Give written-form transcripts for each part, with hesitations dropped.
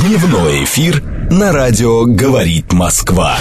Дневной эфир на радио «Говорит Москва».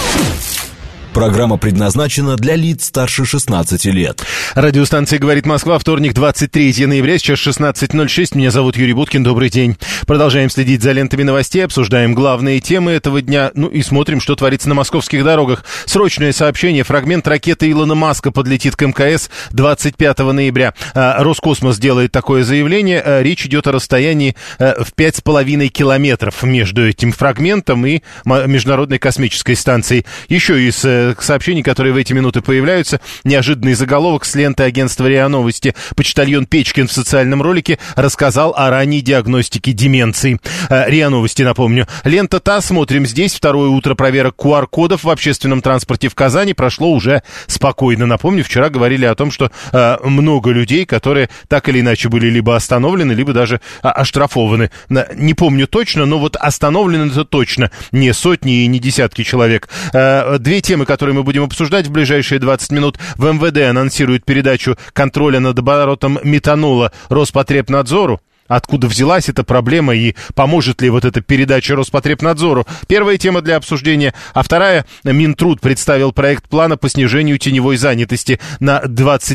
Программа предназначена для лиц старше 16 лет. Радиостанция «Говорит Москва», вторник, 23 ноября, сейчас 16:06. Меня зовут Юрий Буткин, добрый день. Продолжаем следить за лентами новостей, обсуждаем главные темы этого дня, и смотрим, что творится на московских дорогах. Срочное сообщение: фрагмент ракеты Илона Маска подлетит к МКС 25 ноября. Роскосмос делает такое заявление. Речь идет о расстоянии в 5,5 километров между этим фрагментом и Международной космической станцией. Еще из сообщений, которые в эти минуты появляются: неожиданный заголовок с ленты агентства РИА Новости. Почтальон Печкин в социальном ролике рассказал о ранней диагностике деменции. РИА Новости, напомню. Лента ТАСС. Смотрим здесь. Второе утро проверок QR-кодов в общественном транспорте в Казани прошло уже спокойно. Напомню, вчера говорили о том, что много людей, которые так или иначе были либо остановлены, либо даже оштрафованы. Не помню точно, но вот остановлены это точно не сотни и не десятки человек. Две темы, которые мы будем обсуждать в ближайшие 20 минут. В МВД анонсируют передачу контроля над оборотом метанола Роспотребнадзору. Откуда взялась эта проблема и поможет ли вот эта передача Роспотребнадзору? Первая тема для обсуждения. А вторая: Минтруд представил проект плана по снижению теневой занятости на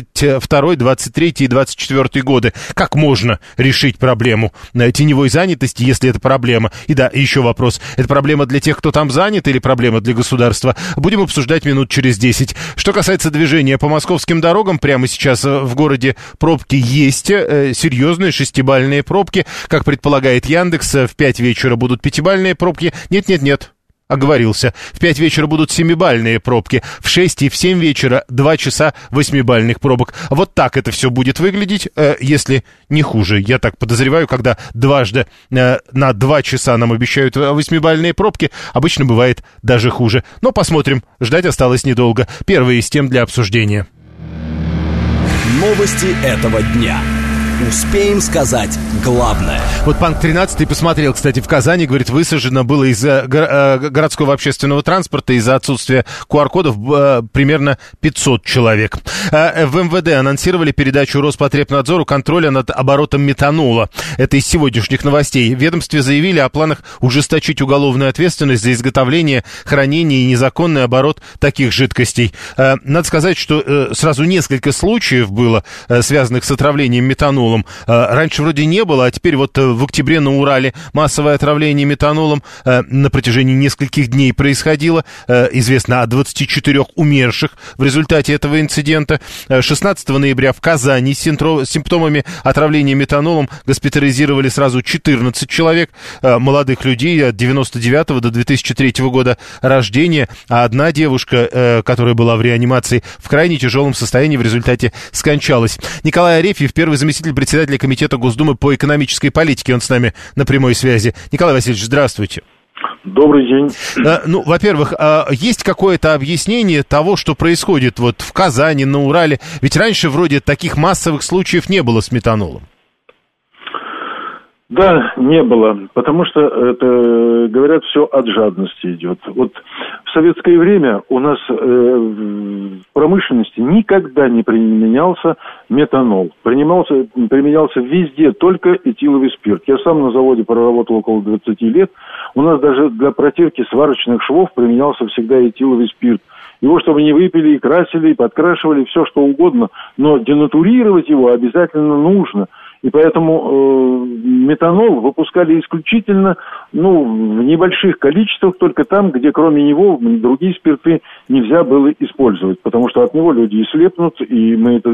22, 23 и 24 годы. Как можно решить проблему теневой занятости, если это проблема? И да, еще вопрос: это проблема для тех, кто там занят, или проблема для государства? Будем обсуждать минут через 10. Что касается движения по московским дорогам, прямо сейчас в городе пробки есть, серьезные шестибалльные пробки. Как предполагает Яндекс, в 5 вечера будут 5-бальные пробки. Нет, оговорился. В 5 вечера будут 7-бальные пробки. В 6 и в 7 вечера 2 часа 8-бальных пробок. Вот так это все будет выглядеть, если не хуже. Я так подозреваю, когда дважды на 2 часа нам обещают 8-бальные пробки, обычно бывает даже хуже. Но посмотрим. Ждать осталось недолго. Первые из тем для обсуждения. Новости этого дня. Успеем сказать главное. Вот Панк 13 посмотрел, кстати, в Казани, говорит, высажено было из-за городского общественного транспорта, из-за отсутствия QR-кодов примерно 500 человек. В МВД анонсировали передачу Роспотребнадзору контроля над оборотом метанола. Это из сегодняшних новостей. В ведомстве заявили о планах ужесточить уголовную ответственность за изготовление, хранение и незаконный оборот таких жидкостей. Надо сказать, что сразу несколько случаев было, связанных с отравлением метанола. Раньше вроде не было, а теперь вот в октябре на Урале массовое отравление метанолом на протяжении нескольких дней происходило. Известно о 24 умерших в результате этого инцидента. 16 ноября в Казани с симптомами отравления метанолом госпитализировали сразу 14 человек, молодых людей от 99 до 2003 года рождения, а одна девушка, которая была в реанимации, в крайне тяжелом состоянии в результате скончалась. Николай Арефьев, первый заместитель председателя Комитета Госдумы по экономической политике. Он с нами на прямой связи. Николай Васильевич, здравствуйте. Добрый день. Во-первых, есть какое-то объяснение того, что происходит вот в Казани, на Урале? Ведь раньше вроде таких массовых случаев не было с метанолом. Да, не было, потому что это, говорят, все от жадности идет. Вот в советское время у нас в промышленности никогда не применялся метанол. Применялся везде только этиловый спирт. Я сам на заводе проработал около 20 лет. У нас даже для протирки сварочных швов применялся всегда этиловый спирт. Его, чтобы не выпили, и красили, и подкрашивали, все что угодно, но денатурировать его обязательно нужно. И поэтому метанол выпускали исключительно в небольших количествах, только там, где кроме него другие спирты нельзя было использовать, потому что от него люди и слепнут, и мы это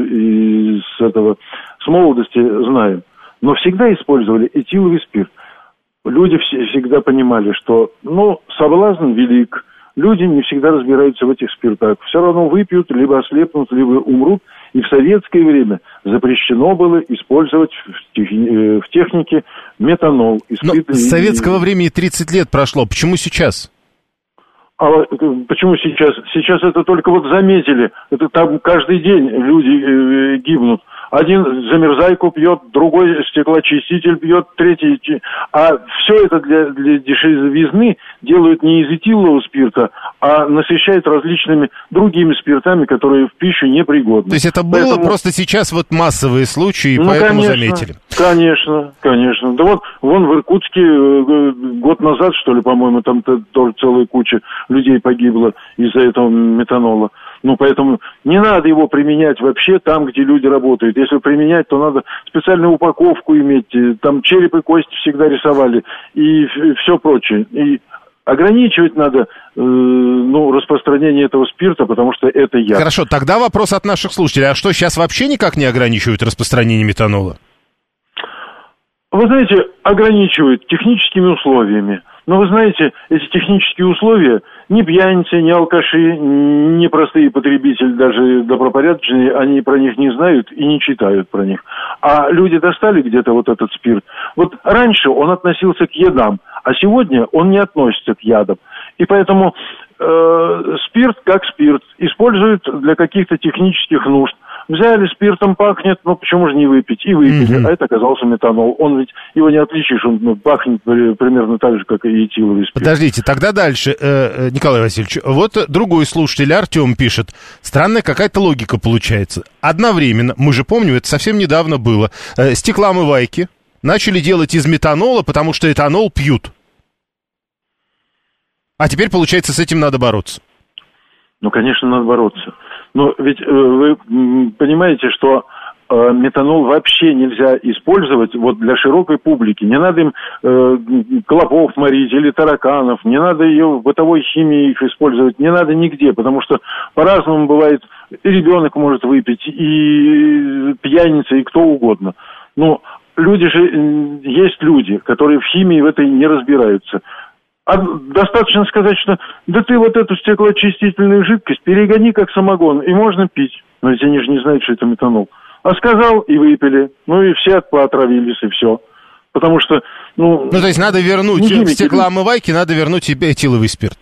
с молодости знаем. Но всегда использовали этиловый спирт. Люди всегда понимали, что соблазн велик. Люди не всегда разбираются в этих спиртах. Все равно выпьют, либо ослепнут, либо умрут. И в советское время запрещено было использовать в технике метанол. Но с советского времени 30 лет прошло. Почему сейчас? Почему сейчас? Сейчас это только заметили. Это там каждый день люди гибнут. один замерзайку пьет, другой стеклоочиститель пьет, третий... А все это для дешевизны делают не из этилового спирта, а насыщают различными другими спиртами, которые в пищу непригодны. То есть это было просто сейчас вот массовые случаи, и поэтому конечно, заметили? Конечно. Да вот, вон в Иркутске год назад, что ли, по-моему, там тоже целая куча людей погибла из-за этого метанола. Ну, поэтому не надо его применять вообще там, где люди работают. Если применять, то надо специальную упаковку иметь. Там череп и кости всегда рисовали и все прочее. И ограничивать надо распространение этого спирта, потому что это яд. Хорошо, тогда вопрос от наших слушателей. А что, сейчас вообще никак не ограничивают распространение метанола? Вы знаете, ограничивают техническими условиями. Но вы знаете, эти технические условия ни пьяницы, ни алкаши, ни простые потребители, даже добропорядочные, они про них не знают и не читают про них. А люди достали где-то вот этот спирт. Вот раньше он относился к ядам, а сегодня он не относится к ядам. И поэтому спирт как спирт используют для каких-то технических нужд. Взяли, спиртом пахнет, почему же не выпить? И выпили, а это оказался метанол. Он ведь, его не отличишь, он пахнет примерно так же, как и этиловый спирт. Подождите, тогда дальше, Николай Васильевич, вот другой слушатель, Артем, пишет, странная какая-то логика получается. Одновременно, мы же помним, это совсем недавно было, стеклоомывайки начали делать из метанола, потому что этанол пьют. А теперь, получается, с этим надо бороться. Конечно, надо бороться. Но ведь вы понимаете, что метанол вообще нельзя использовать вот для широкой публики. Не надо им клопов морить или тараканов, не надо ее в бытовой химии их использовать, не надо нигде, потому что по-разному бывает, и ребенок может выпить, и пьяница, и кто угодно. Но люди же, есть люди, которые в химии в этой не разбираются. А достаточно сказать, что да ты вот эту стеклоочистительную жидкость перегони как самогон, и можно пить. Но ведь они же не знают, что это метанол. А сказал, и выпили. И все поотравились, и все. Потому что, то есть надо вернуть в стеклоомывайке, надо вернуть этиловый спирт.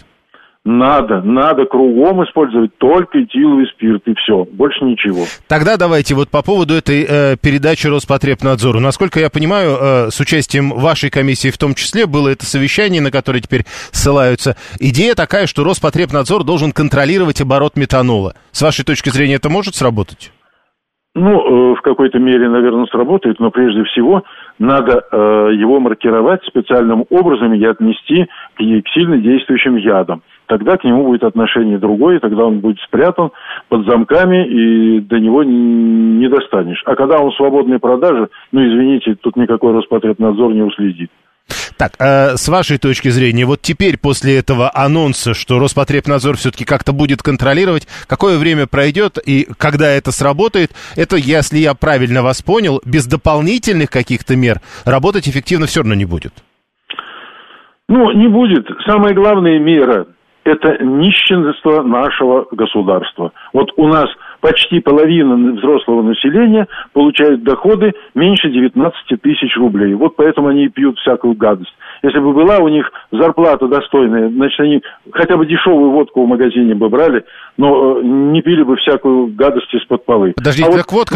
Надо кругом использовать только этиловый спирт, и все, больше ничего. Тогда давайте вот по поводу этой передачи Роспотребнадзору. Насколько я понимаю, с участием вашей комиссии в том числе было это совещание, на которое теперь ссылаются. Идея такая, что Роспотребнадзор должен контролировать оборот метанола. С вашей точки зрения это может сработать? В какой-то мере, наверное, сработает, но прежде всего надо его маркировать специальным образом и отнести к сильно действующим ядам. Тогда к нему будет отношение другое, тогда он будет спрятан под замками, и до него не достанешь. А когда он в свободной продаже, извините, тут никакой Роспотребнадзор не уследит. Так, с вашей точки зрения, вот теперь после этого анонса, что Роспотребнадзор все-таки как-то будет контролировать, какое время пройдет и когда это сработает, это, если я правильно вас понял, без дополнительных каких-то мер работать эффективно все равно не будет? Не будет. Самая главная мера – это нищенство нашего государства. Вот у нас почти половина взрослого населения получает доходы меньше 19 тысяч рублей. Вот поэтому они и пьют всякую гадость. Если бы была у них зарплата достойная, значит, они хотя бы дешевую водку в магазине бы брали, но не пили бы всякую гадость из-под полы. Подождите,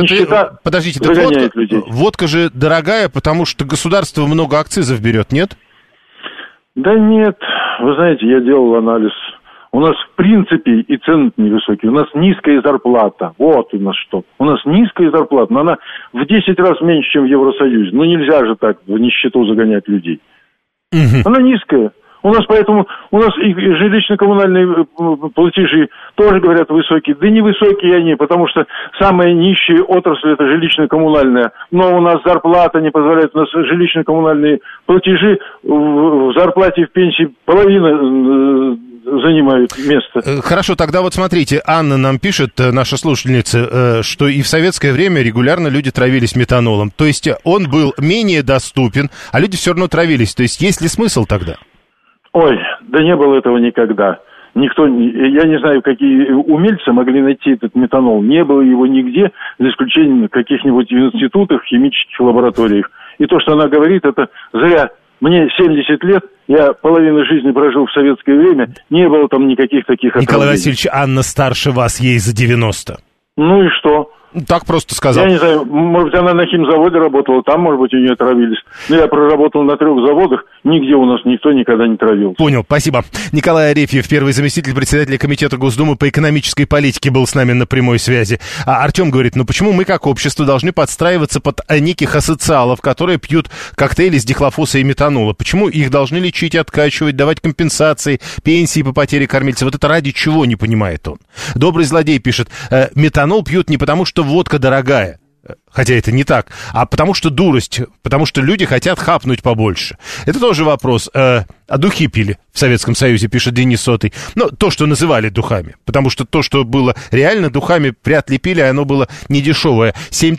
водка же дорогая, потому что государство много акцизов берет, нет? Да нет, вы знаете, я делал анализ. У нас в принципе и цены невысокие. У нас низкая зарплата. Вот у нас что. У нас низкая зарплата, но она в 10 раз меньше, чем в Евросоюзе. Нельзя же так в нищету загонять людей. Она низкая. У нас поэтому, и жилищно-коммунальные платежи тоже, говорят, высокие. Да не высокие они, потому что самая нищая отрасль – это жилищно-коммунальная. Но у нас зарплата не позволяет, у нас жилищно-коммунальные платежи в зарплате и в пенсии половина занимают место. Хорошо, тогда вот смотрите, Анна нам пишет, наша слушательница, что и в советское время регулярно люди травились метанолом. То есть он был менее доступен, а люди все равно травились. То есть есть ли смысл тогда? Ой, да не было этого никогда. Никто, я не знаю, какие умельцы могли найти этот метанол. Не было его нигде, за исключением каких-нибудь институтах, химических лабораториях. И то, что она говорит, это зря. Мне 70 лет, я половину жизни прожил в советское время, не было там никаких таких отравлений. Николай Васильевич, Анна старше вас, ей за 90. Ну и что? Так просто сказал. Я не знаю, может быть, она на химзаводе работала, там, может быть, ее травились. Но я проработал на 3 заводах, нигде у нас никто никогда не травился. Понял, спасибо. Николай Арефьев, первый заместитель председателя Комитета Госдумы по экономической политике, был с нами на прямой связи. А Артем говорит, почему мы, как общество, должны подстраиваться под неких асоциалов, которые пьют коктейли с дихлофоса и метанола? Почему их должны лечить, откачивать, давать компенсации, пенсии по потере кормильца? Вот это ради чего, не понимает он. Добрый злодей пишет, метанол пьют не потому, что водка дорогая, хотя это не так, а потому что дурость, потому что люди хотят хапнуть побольше. Это тоже вопрос. А духи пили в Советском Союзе, пишет Денис Сотый. Ну, то, что называли духами. Потому что то, что было реально духами, вряд ли пили, оно было недешевое.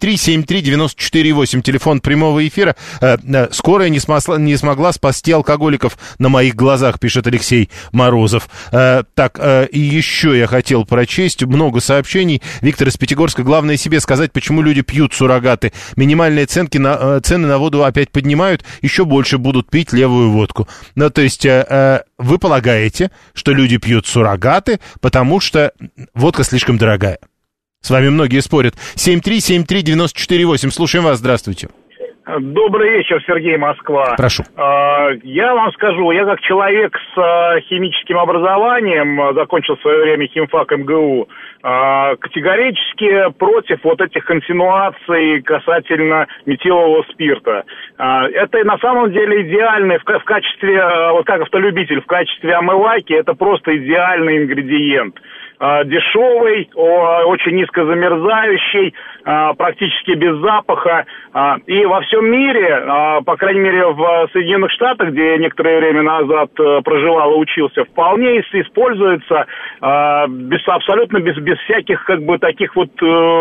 7373948, телефон прямого эфира. Скорая не смогла спасти алкоголиков на моих глазах, пишет Алексей Морозов. Так, и еще я хотел прочесть много сообщений. Виктор из Пятигорска. Главное себе сказать, почему люди пьют суррогаты. Минимальные цены на воду опять поднимают, еще больше будут пить левую водку. Ну, то есть вы полагаете, что люди пьют суррогаты, потому что водка слишком дорогая. С вами многие спорят. 7373948. Слушаем вас. Здравствуйте. Добрый вечер, Сергей, Москва. Прошу. Я вам скажу, я как человек с химическим образованием, закончил в свое время химфак МГУ, категорически против вот этих инсинуаций касательно метилового спирта. Это на самом деле идеальный в качестве, вот как автолюбитель, в качестве омывайки, это просто идеальный ингредиент. Дешевый, очень низко замерзающий, практически без запаха. И во всем мире, по крайней мере в Соединенных Штатах, где я некоторое время назад проживал и учился, вполне используется абсолютно без всяких как бы таких вот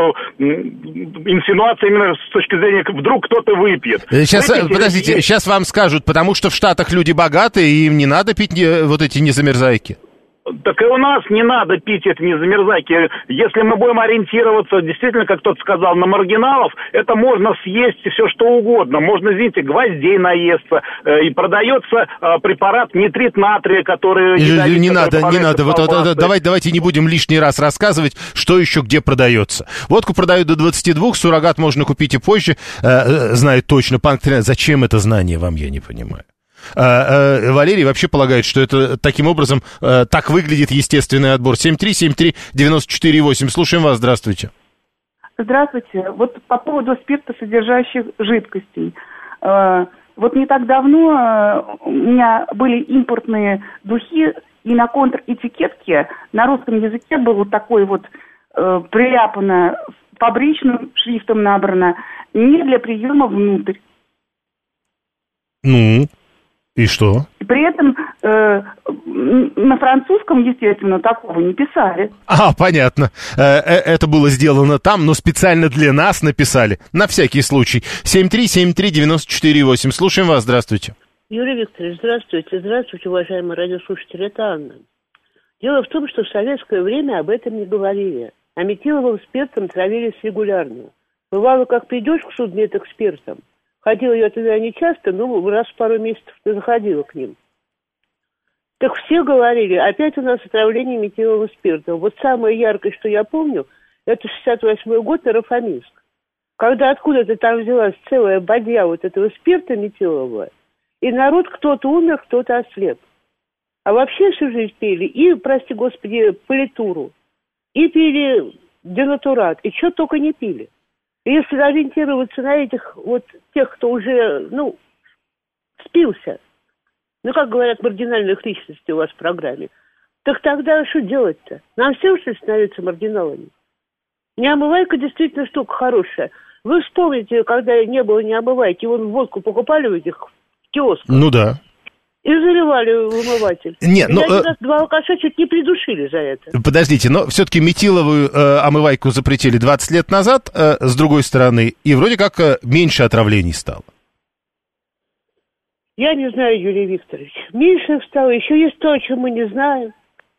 инсинуаций именно с точки зрения, вдруг кто-то выпьет. Сейчас, подождите, сейчас вам скажут, потому что в Штатах люди богатые, и им не надо пить вот эти незамерзайки. Так и у нас не надо пить это незамерзайки. Если мы будем ориентироваться, действительно, как кто-то сказал, на маргиналов, это можно съесть все что угодно. Можно, извините, гвоздей наесться. И продается препарат нитрит натрия, который... Не надо. Вот, давайте не будем лишний раз рассказывать, что еще где продается. Водку продают до 22, суррогат можно купить и позже. Знает точно пан Катрина. Зачем это знание вам, я не понимаю. Валерий вообще полагает, что это таким образом так выглядит естественный отбор. 7373948. Слушаем вас. Здравствуйте. Здравствуйте. Вот по поводу спиртосодержащих жидкостей. Вот не так давно у меня были импортные духи, и на контр-этикетке на русском языке было вот такое вот приляпано, фабричным шрифтом набрано, не для приема внутрь. Ну... И что? При этом на французском, естественно, такого не писали. Понятно. Это было сделано там, но специально для нас написали. На всякий случай. 7373948. Слушаем вас. Здравствуйте. Юрий Викторович, здравствуйте. Здравствуйте, уважаемые радиослушатели. Это Анна. Дело в том, что в советское время об этом не говорили. А метиловым спиртом травились регулярно. Бывало, как придешь к судмедэкспертам. Ходила я туда не часто, но раз в пару месяцев ты заходила к ним. Так все говорили, опять у нас отравление метиловым спиртом. Вот самое яркое, что я помню, это 68-й год, Нарафаминск. Когда откуда-то там взялась целая бадья вот этого спирта метилового, и народ кто-то умер, кто-то ослеп. А вообще всю жизнь пили и, прости господи, политуру, и пили денатурат, и что только не пили. Если ориентироваться на этих вот тех, кто уже, спился, как говорят, маргинальных личностей у вас в программе, так тогда что делать-то? Нам всем, что ли, становиться маргиналами? Неомывайка действительно штука хорошая. Вы вспомните, когда не было неомывайки, вон водку покупали в этих киосках. Ну да. И заливали в умыватель. Нет, два алкаша чуть не придушили за это. Подождите, но все-таки метиловую омывайку запретили 20 лет назад, с другой стороны, и вроде как меньше отравлений стало. Я не знаю, Юрий Викторович. Меньше стало. Еще есть то, о чем мы не знаем.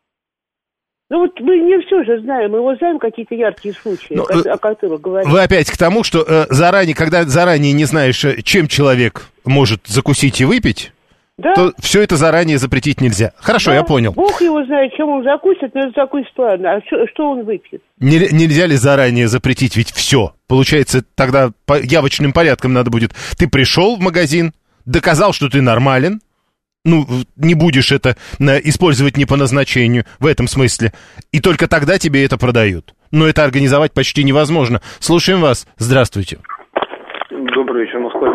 Мы не все же знаем. Мы знаем какие-то яркие случаи, о которых говорим. Вы опять к тому, что когда заранее не знаешь, чем человек может закусить и выпить, Да? то все это заранее запретить нельзя. Хорошо, Да. я понял. Бог его знает, чем он закусит, но это закусит, ладно. А что он выпьет? Нельзя ли заранее запретить ведь все? Получается, тогда по явочным порядкам надо будет. Ты пришел в магазин, доказал, что ты нормален, ну, не будешь это использовать не по назначению, в этом смысле, и только тогда тебе это продают. Но это организовать почти невозможно. Слушаем вас. Здравствуйте. Добрый вечер, Москва.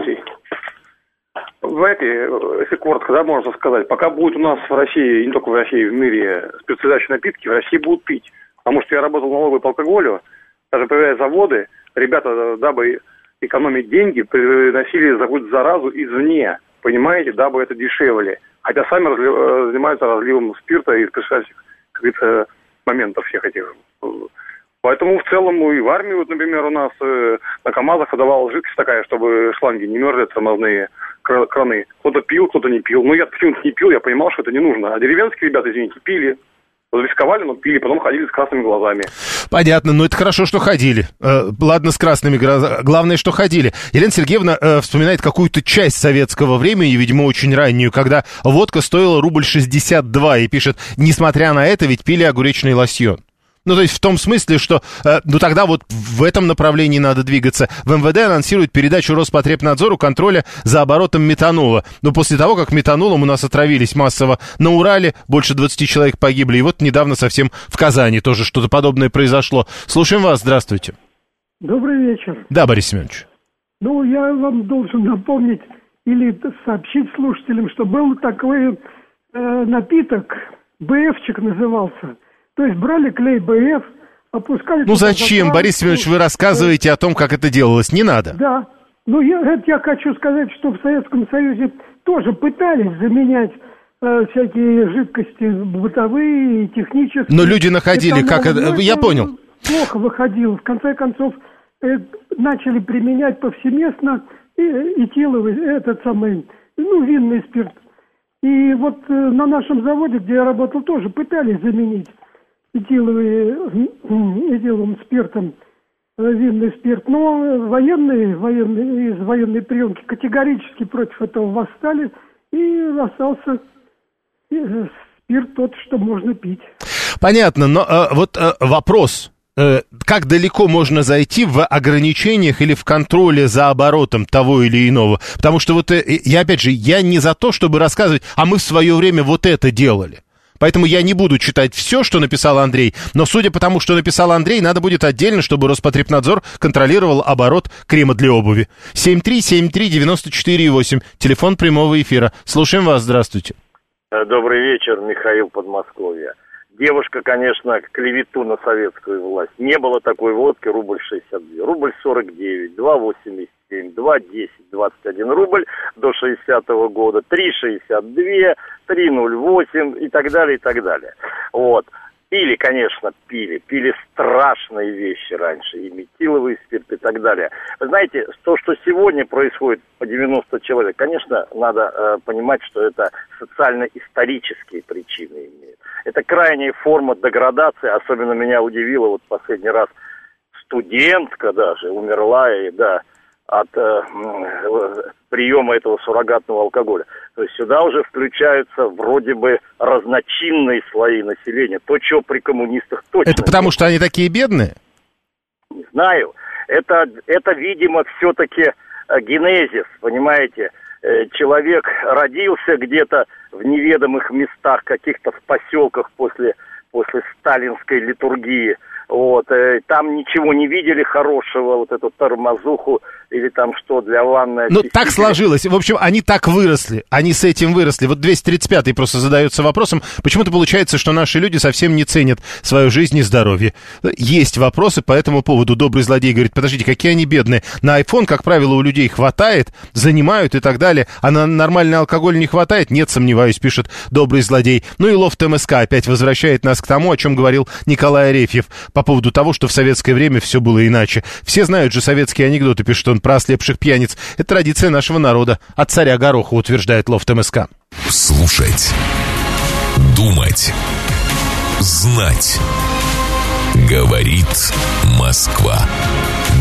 Если коротко, да, можно сказать, пока будет у нас в России, и не только в России, в мире спиртозидательные напитки, в России будут пить. Потому что я работал в налоговой по алкоголю, даже появляясь заводы, ребята, дабы экономить деньги, приносили какую-то заразу извне, понимаете, дабы это дешевле. Хотя сами занимаются разливом спирта из предшествующих, как говорится, моментов всех этих. Поэтому в целом и в армии, вот, например, у нас на КАМАЗах выдавалась жидкость такая, чтобы шланги не мерзли, тормозные краны. Кто-то пил, кто-то не пил. Ну, я почему-то не пил, я понимал, что это не нужно. А деревенские ребята, извините, пили. Рисковали, но пили, потом ходили с красными глазами. Понятно, но это хорошо, что ходили. Ладно, с красными глазами. Главное, что ходили. Елена Сергеевна вспоминает какую-то часть советского времени, видимо, очень раннюю, когда водка стоила рубль 62, и пишет, несмотря на это, ведь пили огуречный лосьон. Ну, то есть в том смысле, что, ну, тогда вот в этом направлении надо двигаться. В МВД анонсируют передачу Роспотребнадзору контроля за оборотом метанола. Но после того, как метанолом у нас отравились массово на Урале, больше 20 человек погибли. И вот недавно совсем в Казани тоже что-то подобное произошло. Слушаем вас, здравствуйте. Добрый вечер. Да, Борис Семенович. Ну, я вам должен напомнить или сообщить слушателям, что был такой напиток, БФчик назывался. То есть брали клей БФ, опускали... Ну зачем, Борис Семенович, вы рассказываете о том, как это делалось? Не надо. Да. Ну, я хочу сказать, что в Советском Союзе тоже пытались заменять всякие жидкости бытовые и технические. Но люди находили, как это... Я понял. Плохо выходило. В конце концов, начали применять повсеместно этиловый, винный спирт. И вот на нашем заводе, где я работал, тоже пытались заменить этиловым спиртом винный спирт. Но военные из военной приемки категорически против этого восстали, и остался спирт тот, что можно пить. Понятно, но вопрос... Как далеко можно зайти в ограничениях или в контроле за оборотом того или иного? Потому что я не за то, чтобы рассказывать, а мы в свое время вот это делали. Поэтому я не буду читать все, что написал Андрей, но судя по тому, что написал Андрей, надо будет отдельно, чтобы Роспотребнадзор контролировал оборот крема для обуви. 7373948, телефон прямого эфира. Слушаем вас, здравствуйте. Добрый вечер, Михаил, Подмосковье. Девушка, конечно, клевету на советскую власть. Не было такой водки, рубль 62, рубль 49, 2,87, 2,10, 21 рубль до 60-го года, 3,62, 3,08 и так далее, и так далее. Вот. Пили, конечно, пили страшные вещи раньше, и метиловый спирт и так далее. Вы знаете, то, что сегодня происходит по 90 человек, конечно, надо понимать, что это социально-исторические причины имеют. Это крайняя форма деградации, особенно меня удивило, вот последний раз студентка даже умерла, от приема этого суррогатного алкоголя. То есть сюда уже включаются вроде бы разночинные слои населения. То, что при коммунистах точно... Это потому, что они такие бедные? Не знаю. Это видимо, все-таки генезис, понимаете. Человек родился где-то в неведомых местах, каких-то в поселках после сталинской литургии. Вот, там ничего не видели хорошего, вот эту тормозуху или там что для ванны. Ну, так сложилось. В общем, они так выросли, они с этим выросли. Вот 235-й просто задается вопросом, почему-то получается, что наши люди совсем не ценят свою жизнь и здоровье. Есть вопросы по этому поводу. Добрый злодей говорит, подождите, какие они бедные. На iPhone, как правило, у людей хватает, занимают и так далее, а на нормальный алкоголь не хватает? Нет, сомневаюсь, пишет добрый злодей. Ну и лофт МСК опять возвращает нас к тому, о чем говорил Николай Арефьев по поводу того, что в советское время все было иначе. Все знают же советские анекдоты, пишет он, про ослепших пьяниц. Это традиция нашего народа. От царя Гороха, утверждает лофт МСК. Слушать, думать, знать. Говорит Москва.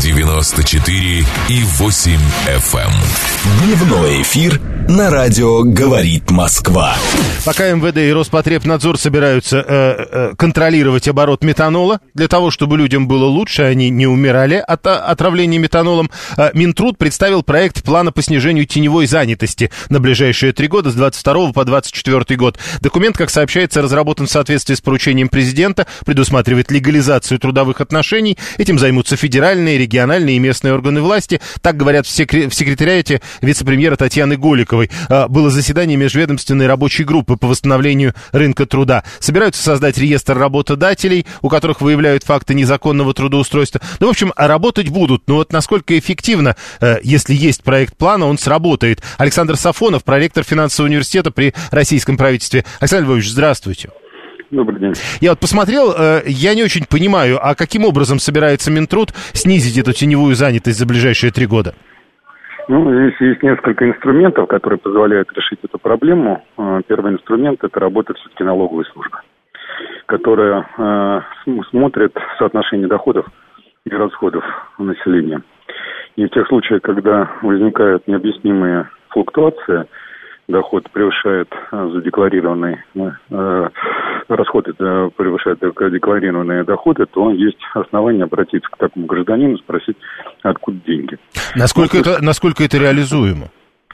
94,8 FM. Дневной эфир на радио «Говорит Москва». Пока МВД и Роспотребнадзор собираются контролировать оборот метанола, для того, чтобы людям было лучше, они не умирали от отравления метанолом, Минтруд представил проект плана по снижению теневой занятости на ближайшие 3 года, с 22 по 24 год. Документ, как сообщается, разработан в соответствии с поручением президента, предусматривает легализацию трудовых отношений. Этим займутся федеральные, региональные и местные органы власти. Так говорят в секретариате вице-премьера Татьяны Голиковой. Было заседание межведомственной рабочей группы по восстановлению рынка труда. Собираются создать реестр работодателей, у которых выявляют факты незаконного трудоустройства. Ну, в общем, работать будут. Но вот насколько эффективно, если есть проект плана, он сработает. Александр Сафонов, проректор финансового университета при российском правительстве. Александр Львович, здравствуйте. Добрый день. Я вот посмотрел, я не очень понимаю, а каким образом собирается Минтруд снизить эту теневую занятость за ближайшие 3 года? Ну, здесь есть несколько инструментов, которые позволяют решить эту проблему. Первый инструмент – это работа все-таки налоговой службы, которая смотрит соотношение доходов и расходов населения. И в тех случаях, когда возникают необъяснимые флуктуации, доход превышает задекларированные расходы, превышает декларированные доходы, то есть основания обратиться к такому гражданину, спросить, откуда деньги. Насколько это реализуемо?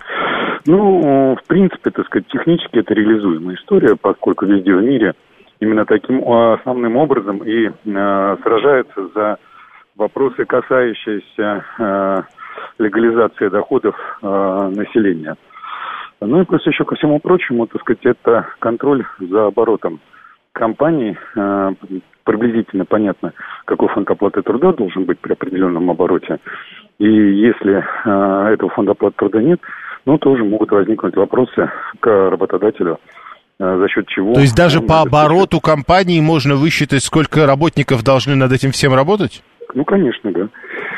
Ну, в принципе, так сказать, технически это реализуемая история, поскольку везде в мире именно таким основным образом и сражаются за вопросы, касающиеся легализации доходов населения. Ну и плюс еще ко всему прочему, так сказать, это контроль за оборотом компаний. Приблизительно понятно, какой фонд оплаты труда должен быть при определенном обороте. И если этого фонда оплаты труда нет, ну, тоже могут возникнуть вопросы к работодателю, за счет чего... То есть даже по обороту компании можно высчитать, сколько работников должны над этим всем работать? Ну, конечно, да.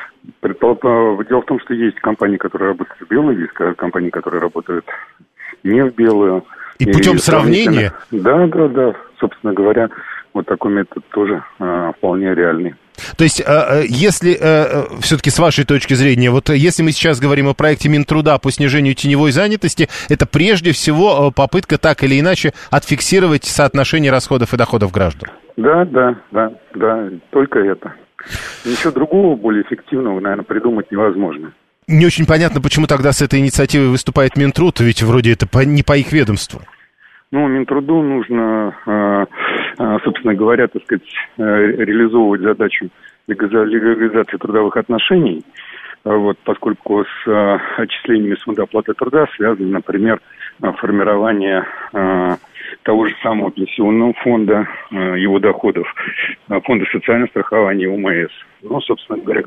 Дело в том, что есть компании, которые работают в белую, есть компании, которые работают не в белую. И путем сравнения? Да. Собственно говоря, вот такой метод тоже вполне реальный. То есть, если, все-таки с вашей точки зрения, вот если мы сейчас говорим о проекте Минтруда по снижению теневой занятости, это прежде всего попытка так или иначе отфиксировать соотношение расходов и доходов граждан? Да, только это. Ничего другого, более эффективного, наверное, придумать невозможно. Не очень понятно, почему тогда с этой инициативой выступает Минтруд, ведь вроде это не по их ведомству. Ну, Минтруду нужно, собственно говоря, так сказать, реализовывать задачу легализации трудовых отношений, вот, поскольку с отчислениями с фонда оплаты труда связано, например, формирование того же самого пенсионного фонда, его доходов, фонда социального страхования УМС. Ну, собственно говоря,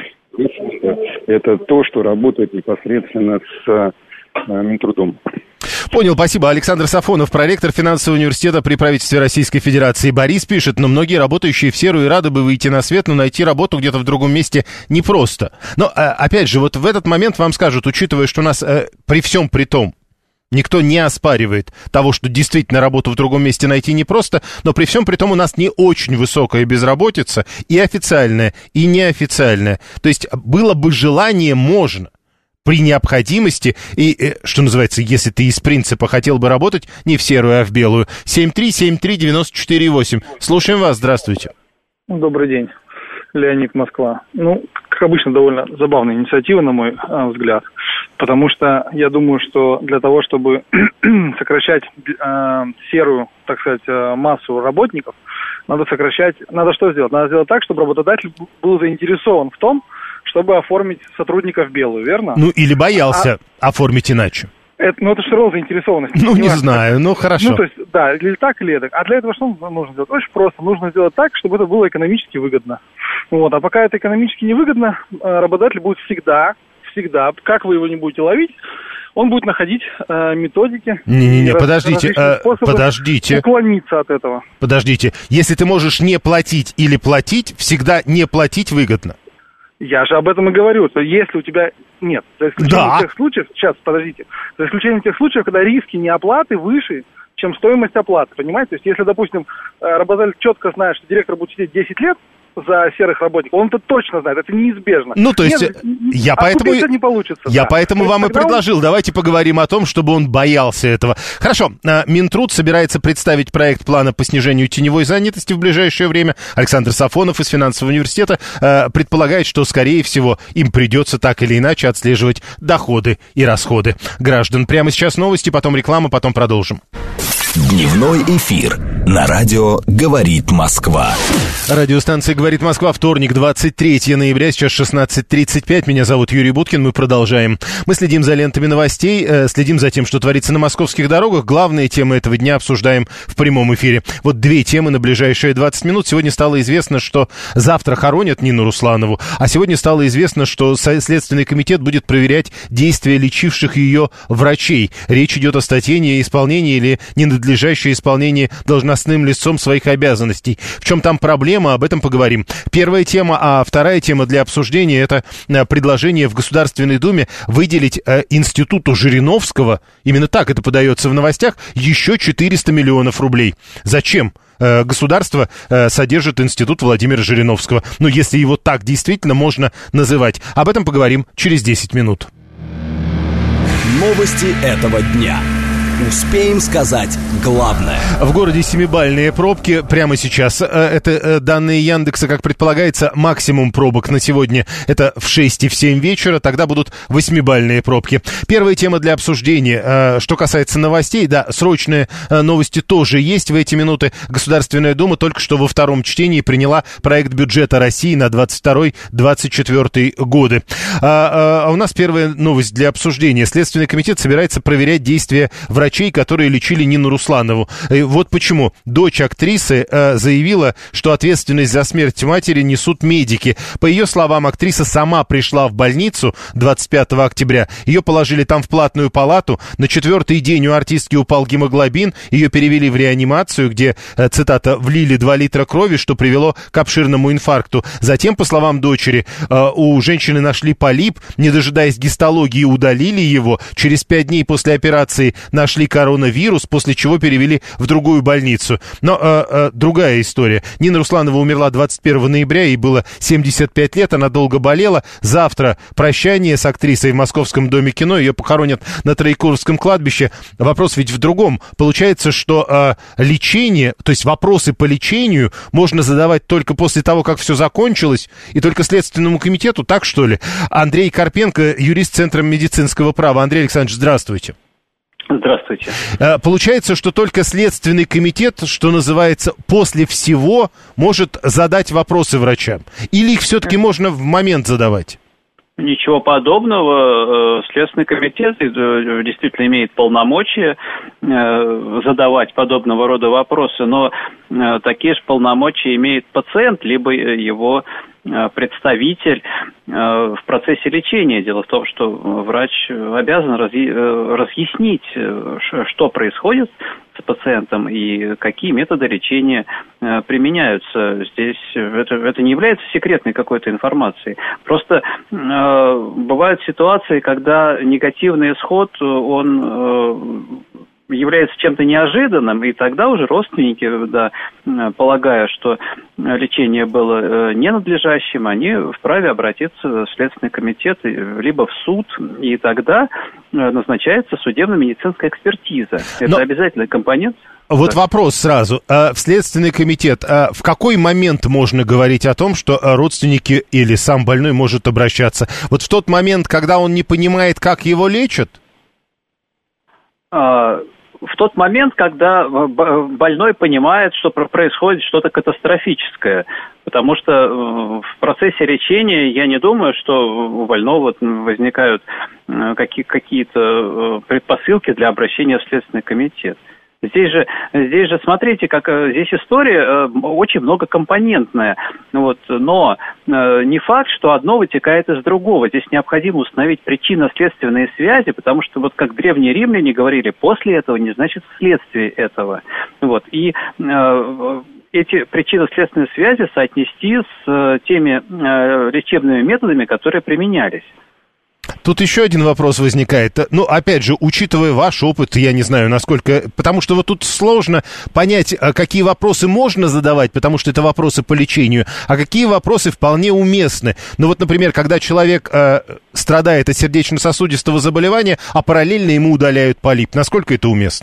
это то, что работает непосредственно с Минтрудом. Понял, спасибо. Александр Сафонов, проректор финансового университета при правительстве Российской Федерации. Борис пишет, но многие работающие в серую рады бы выйти на свет, но найти работу где-то в другом месте непросто. Но, опять же, вот в этот момент вам скажут, учитывая, что у нас при всем при том, никто не оспаривает того, что действительно работу в другом месте найти непросто, но при всем при том у нас не очень высокая безработица, и официальная, и неофициальная. То есть было бы желание, можно. При необходимости, и, что называется, если ты из принципа хотел бы работать не в серую, а в белую. 7373948. Слушаем вас, здравствуйте. Добрый день, Леонид, Москва. Ну, как обычно, довольно забавная инициатива, на мой взгляд, потому что я думаю, что для того, чтобы сокращать серую, так сказать, массу работников, надо что сделать? Надо сделать так, чтобы работодатель был заинтересован в том, чтобы оформить сотрудников в белую, верно? Ну, или боялся оформить иначе. Это все равно заинтересованность. Ну, не знаю, ну, хорошо. Ну, то есть, да, или так, или так. А для этого что нужно сделать? Очень просто. Нужно сделать так, чтобы это было экономически выгодно. Вот. А пока это экономически невыгодно, работодатель будет всегда, как вы его не будете ловить, он будет находить методики. Не-не-не, подождите. Уклониться от этого. Подождите. Если ты можешь не платить или платить, всегда не платить выгодно. Я же об этом и говорю, что если у тебя нет, за исключением тех случаев, за исключением тех случаев, когда риски неоплаты выше, чем стоимость оплаты, понимаете? То есть, если, допустим, работодатель четко знает, что директор будет сидеть 10 лет за серых работников. Он это точно знает, это неизбежно. Ну, то есть, я поэтому вам и предложил, давайте поговорим о том, чтобы он боялся этого. Хорошо, Минтруд собирается представить проект плана по снижению теневой занятости в ближайшее время. Александр Сафонов из финансового университета предполагает, что, скорее всего, им придется так или иначе отслеживать доходы и расходы граждан. Прямо сейчас новости, потом реклама, потом продолжим. Дневной эфир на радио «Говорит Москва». Радиостанция «Говорит Москва», вторник, 23 ноября, сейчас 16:35. Меня зовут Юрий Буткин, мы продолжаем. Мы следим за лентами новостей, следим за тем, что творится на московских дорогах. Главные темы этого дня обсуждаем в прямом эфире. Вот две темы на ближайшие 20 минут. Сегодня стало известно, что завтра хоронят Нину Русланову, а сегодня стало известно, что Следственный комитет будет проверять действия лечивших ее врачей. Речь идет о статье неисполнения или ненадлежащее исполнение должностным лицом своих обязанностей. В чем там проблема, об этом поговорим. Первая тема, а вторая тема для обсуждения — это предложение в Государственной Думе выделить институту Жириновского, именно так это подается в новостях, еще 400 миллионов рублей. Зачем? Государство содержит институт Владимира Жириновского. Ну, если его так действительно можно называть. Об этом поговорим через 10 минут. Новости этого дня. Успеем сказать главное. В городе 7-бальные пробки прямо сейчас. Это данные Яндекса, как предполагается, максимум пробок на сегодня. Это в 6 и в 7 вечера. Тогда будут 8-бальные пробки. Первая тема для обсуждения. Что касается новостей, да, срочные новости тоже есть в эти минуты. Государственная Дума только что во втором чтении приняла проект бюджета России на 22-24 годы. А у нас первая новость для обсуждения. Следственный комитет собирается проверять действия врачей, которые лечили Нину Русланову. И вот почему. Дочь актрисы заявила, что ответственность за смерть матери несут медики. По ее словам, актриса сама пришла в больницу 25 октября. Ее положили там в платную палату. На 4-й день у артистки упал гемоглобин. Ее перевели в реанимацию, где, цитата, влили 2 литра крови, что привело к обширному инфаркту. Затем, по словам дочери, у женщины нашли полип. Не дожидаясь гистологии, удалили его. Через 5 дней после операции нашли коронавирус, после чего перевели в другую больницу. Но другая история. Нина Русланова умерла 21 ноября, ей было 75 лет, она долго болела. Завтра прощание с актрисой в Московском доме кино, ее похоронят на Троекуровском кладбище. Вопрос ведь в другом. Получается, что лечение, то есть вопросы по лечению можно задавать только после того, как все закончилось, и только Следственному комитету, так что ли? Андрей Карпенко, юрист Центра медицинского права. Андрей Александрович, здравствуйте. Здравствуйте. Получается, что только Следственный комитет, что называется, после всего может задать вопросы врачам? Или их все-таки можно в момент задавать? Ничего подобного. Следственный комитет действительно имеет полномочия задавать подобного рода вопросы, но такие же полномочия имеет пациент, либо его представитель в процессе лечения. Дело в том, что врач обязан разъяснить, что происходит с пациентом и какие методы лечения применяются. Здесь это не является секретной какой-то информацией. Просто бывают ситуации, когда негативный исход, он является чем-то неожиданным, и тогда уже родственники, да, полагая, что лечение было ненадлежащим, они вправе обратиться в Следственный комитет либо в суд, и тогда назначается судебно-медицинская экспертиза. Это обязательный компонент. Вот вопрос сразу. В Следственный комитет в какой момент можно говорить о том, что родственники или сам больной может обращаться? Вот в тот момент, когда он не понимает, как его лечат? В тот момент, когда больной понимает, что происходит что-то катастрофическое. Потому что в процессе лечения я не думаю, что у больного возникают какие-то предпосылки для обращения в Следственный комитет. Здесь же, смотрите, как здесь история очень многокомпонентная, вот, но не факт, что одно вытекает из другого. Здесь необходимо установить причинно-следственные связи, потому что, вот как древние римляне говорили, после этого не значит вследствие этого. Вот, и эти причинно-следственные связи соотнести с теми лечебными методами, которые применялись. Тут еще один вопрос возникает. Ну, опять же, учитывая ваш опыт, я не знаю, насколько... Потому что вот тут сложно понять, какие вопросы можно задавать, потому что это вопросы по лечению, а какие вопросы вполне уместны. Ну, вот, например, когда человек страдает от сердечно-сосудистого заболевания, а параллельно ему удаляют полип, насколько это уместно?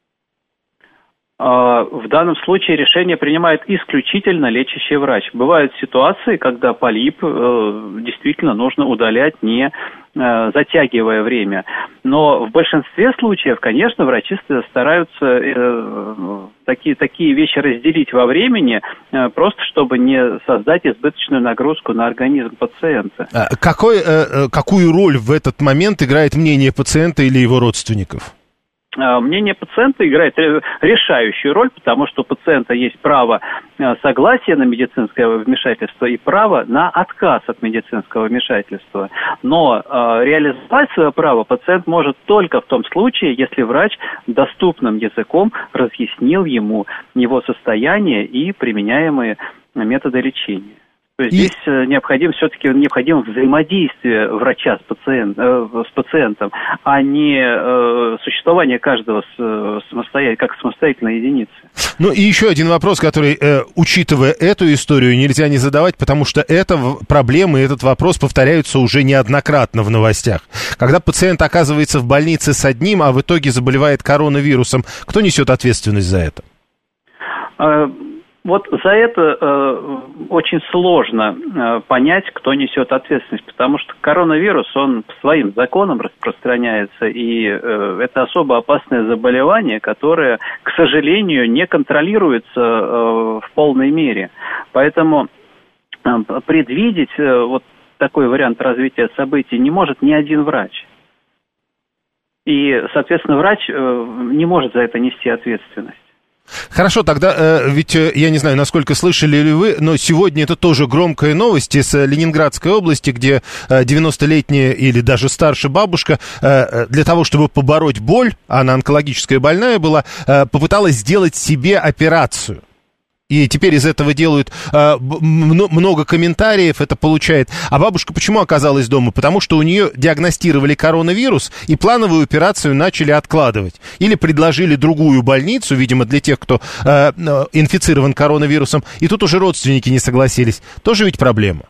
В данном случае решение принимает исключительно лечащий врач. Бывают ситуации, когда полип действительно нужно удалять, не затягивая время. Но в большинстве случаев, конечно, врачи стараются такие вещи разделить во времени, просто чтобы не создать избыточную нагрузку на организм пациента. Какую роль в этот момент играет мнение пациента или его родственников? Мнение пациента играет решающую роль, потому что у пациента есть право согласия на медицинское вмешательство и право на отказ от медицинского вмешательства. Но реализовать свое право пациент может только в том случае, если врач доступным языком разъяснил ему его состояние и применяемые методы лечения. То есть здесь необходимо взаимодействие врача с пациентом, а не существование каждого как самостоятельной единицы. Ну и еще один вопрос, который, учитывая эту историю, нельзя не задавать, потому что эта проблема и этот вопрос повторяются уже неоднократно в новостях. Когда пациент оказывается в больнице с одним, а в итоге заболевает коронавирусом, кто несет ответственность за это? Вот за это очень сложно понять, кто несет ответственность, потому что коронавирус, он по своим законам распространяется, и это особо опасное заболевание, которое, к сожалению, не контролируется в полной мере. Поэтому предвидеть вот такой вариант развития событий не может ни один врач. И, соответственно, врач не может за это нести ответственность. Хорошо, тогда, ведь я не знаю, насколько слышали ли вы, но сегодня это тоже громкая новость из Ленинградской области, где 90-летняя или даже старше бабушка для того, чтобы побороть боль, она онкологическая больная была, попыталась сделать себе операцию. И теперь из этого делают много комментариев, это получает. А бабушка почему оказалась дома? Потому что у нее диагностировали коронавирус и плановую операцию начали откладывать. Или предложили другую больницу, видимо, для тех, кто инфицирован коронавирусом. И тут уже родственники не согласились. Тоже ведь проблема?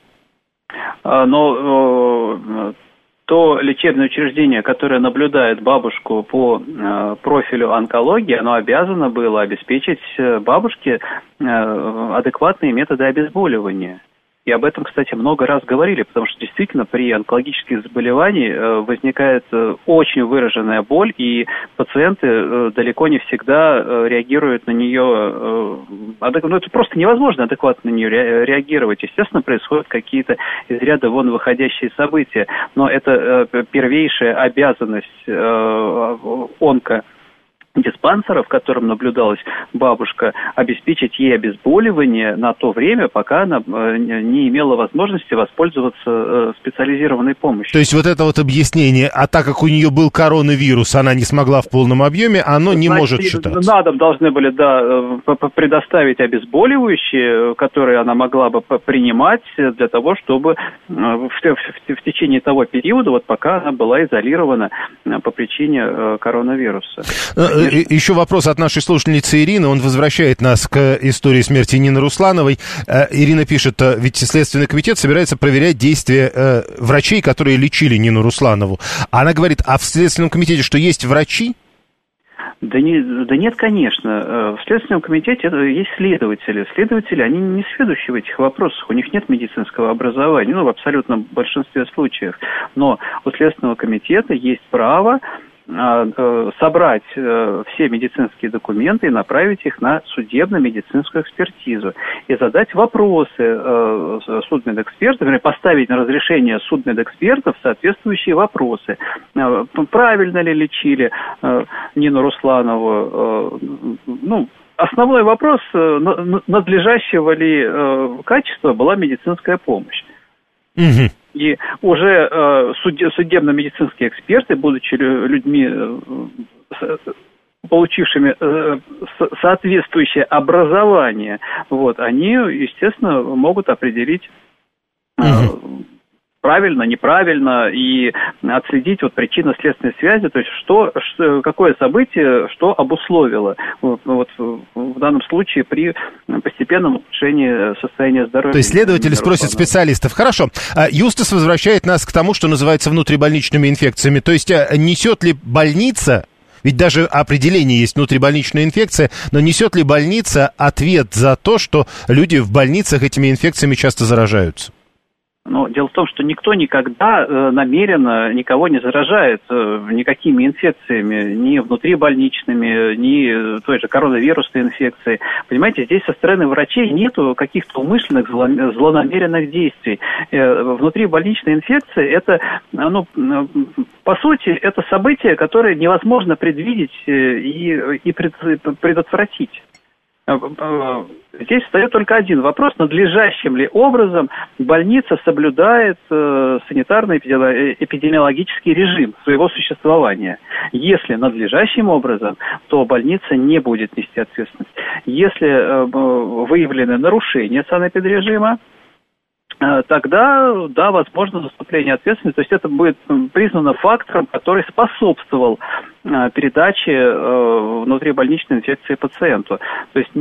Но то лечебное учреждение, которое наблюдает бабушку по профилю онкологии, оно обязано было обеспечить бабушке адекватные методы обезболивания. И об этом, кстати, много раз говорили, потому что действительно при онкологических заболеваниях возникает очень выраженная боль, и пациенты далеко не всегда реагируют на нее. Ну, это просто невозможно адекватно на нее реагировать. Естественно, происходят какие-то из ряда вон выходящие события, но это первейшая обязанность диспансера, в котором наблюдалась бабушка, обеспечить ей обезболивание на то время, пока она не имела возможности воспользоваться специализированной помощью. То есть вот это вот объяснение, а так как у нее был коронавирус, она не смогла в полном объеме, оно не может считаться. На дом должны были, предоставить обезболивающие, которые она могла бы принимать для того, чтобы в течение того периода, вот пока она была изолирована по причине коронавируса. Еще вопрос от нашей слушательницы Ирины. Он возвращает нас к истории смерти Нины Руслановой. Ирина пишет, ведь Следственный комитет собирается проверять действия врачей, которые лечили Нину Русланову. Она говорит, а в Следственном комитете что, есть врачи? Да нет, конечно. В Следственном комитете есть следователи. Следователи, они не сведущи в этих вопросах. У них нет медицинского образования, в абсолютном большинстве случаев. Но у Следственного комитета есть право собрать все медицинские документы и направить их на судебно-медицинскую экспертизу и задать вопросы судмедэкспертов, или поставить на разрешение судмедэкспертов соответствующие вопросы. Правильно ли лечили Нину Русланову? Основной вопрос, надлежащего ли качества была медицинская помощь. Угу. И уже судебно-медицинские эксперты, будучи людьми, получившими соответствующее образование, они, естественно, могут определить правильно, неправильно, и отследить вот причинно-следственные связи, то есть какое событие, что обусловило вот в данном случае при постепенном улучшении состояния здоровья. То есть следователи спросят специалистов. Хорошо. Юстас возвращает нас к тому, что называется внутрибольничными инфекциями. То есть несет ли больница, ведь даже определение есть внутрибольничная инфекция, но несет ли больница ответ за то, что люди в больницах этими инфекциями часто заражаются? Но дело в том, что никто никогда намеренно никого не заражает никакими инфекциями, ни внутрибольничными, ни той же коронавирусной инфекцией. Понимаете, здесь со стороны врачей нету каких-то умышленных, злонамеренных действий. Внутрибольничная инфекция – это, по сути, это событие, которое невозможно предвидеть и предотвратить. Здесь встает только один вопрос: надлежащим ли образом больница соблюдает санитарно-эпидемиологический режим своего существования. Если надлежащим образом, то больница не будет нести ответственность. Если выявлены нарушения санэпидрежима, тогда, да, возможно наступление ответственности. То есть это будет признано фактором, который способствовал передаче внутрибольничной инфекции пациенту. То есть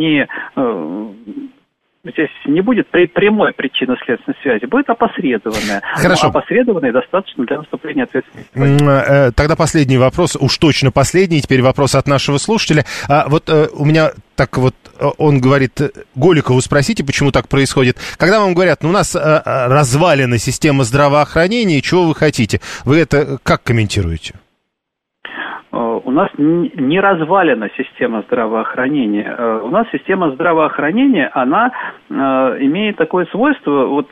здесь не будет прямой причинно-следственной связи, будет опосредованная. Хорошо. Опосредованная достаточно для наступления ответственности. Тогда последний вопрос, уж точно последний, теперь вопрос от нашего слушателя. У меня он говорит, Голикову спросите, почему так происходит. Когда вам говорят, у нас развалена система здравоохранения, чего вы хотите? Вы это как комментируете? У нас не развалена система здравоохранения. У нас система здравоохранения, она имеет такое свойство